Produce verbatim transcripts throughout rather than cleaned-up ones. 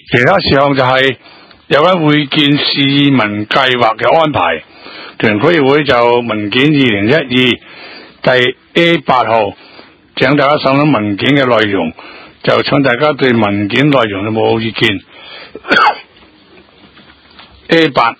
其他事項就係有關會見市民計劃嘅安排，屯區議會就文件二零一二第 A 八號，請大家審諗文件嘅內容，就請大家對文件內容有冇意見。A 八，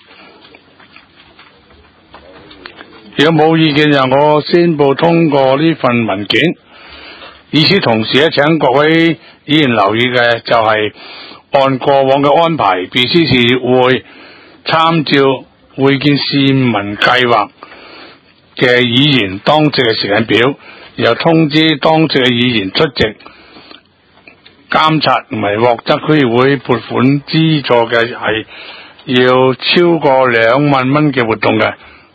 如果冇意見就我宣布通過呢份文件。與此同時咧，請各位議員留意嘅就係、是、按過往嘅安排，秘書處會參照會見市民計劃嘅議員當值嘅時間表，然後通知當值嘅議員出席監察同埋獲得區議會撥款資助嘅係要超過兩萬蚊嘅活動嘅。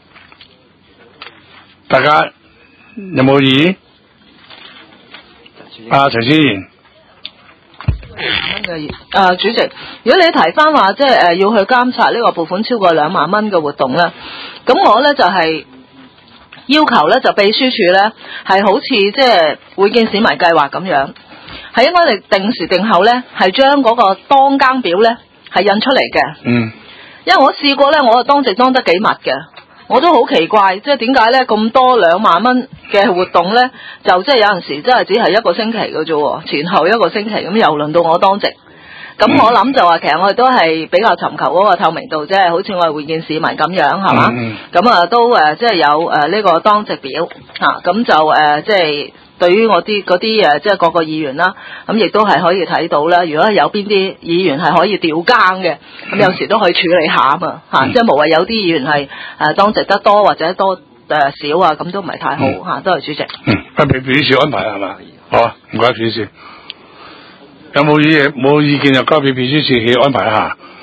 大家有冇異議？啊，陳思賢。 啊，主席，如果你提翻話即係誒要去監察呢個撥款超過兩萬蚊嘅活動咧，咁我咧就係、是、要求咧就秘書處咧係好似即係會見市民計劃咁樣，係應該你定時定候咧係將嗰個當更表咧係印出嚟嘅。 嗯。因為我試過咧，我當值當得幾密嘅。我都好奇怪，即係點解咧咁多兩萬蚊嘅活動咧，就即係有陣時真係只係一個星期嘅啫，前後一個星期咁又輪到我當值。咁、嗯、我諗就話其實我哋都係比較尋求嗰個透明度，即係好似我哋會見市民咁樣係嘛？咁、嗯、啊都誒即係有誒呢、呃這個當值表嚇，咁、啊、就誒、呃、即係對於我啲嗰啲誒即係各個議員啦，咁亦都係可以睇到啦。如果有邊啲議員係可以調更嘅，咁有時都可以處理下啊嘛嚇，即係無謂有啲議員係誒、呃、當值得多或者多誒、呃、少啊，咁都唔係太好嚇。多謝主席。 嗯，交俾秘書安排係嘛？好啊，唔該秘書。有冇意冇意見就交俾秘書處去安排一下。